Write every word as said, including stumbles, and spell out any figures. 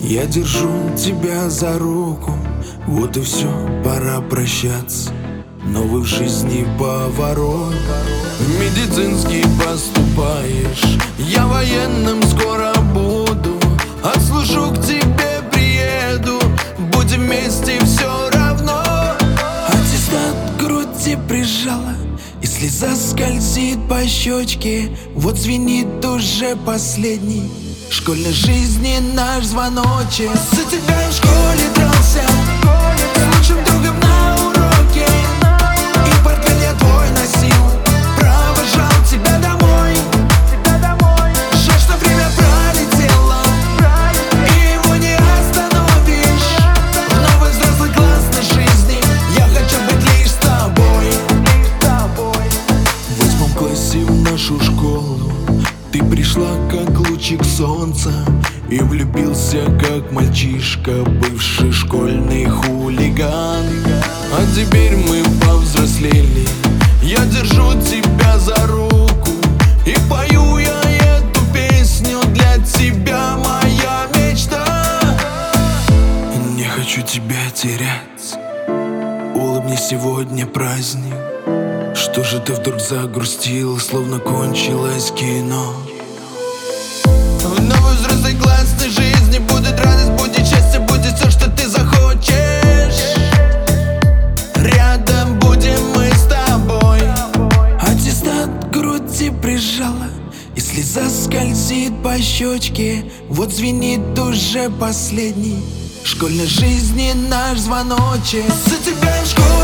Я держу тебя за руку, вот и все, пора прощаться. Новый в жизни поворот. В медицинский поступаешь, я военным скоро буду. Отслужу, к тебе приеду, будем вместе все равно. Аттестат к груди прижала, и слеза скользит по щечке. Вот звенит уже последний школьной жизни наш звоночек. За тебя в школе дрался с лучшим другом на уроке, и портфель я твой носил, провожал тебя домой. Жаль, что время пролетело, и его не остановишь. В новый взрослый классной жизни я хочу быть лишь с тобой. В восьмом классе в нашу школу ты пришла как лучик солнца, и влюбился как мальчишка, бывший школьный хулиган. А теперь мы повзрослели, я держу тебя за руку, и пою я эту песню для тебя, моя мечта. Не хочу тебя терять, улыбнись, сегодня праздник. Что же ты вдруг загрустила, словно кончилось кино? В новой взрослой классной жизни будет радость, будет счастье, будет все, что ты захочешь. Рядом будем мы с тобой. Аттестат к груди прижала, и слеза скользит по щечке. Вот звенит уже последний школьной жизни наш звоночек. За тебя в школу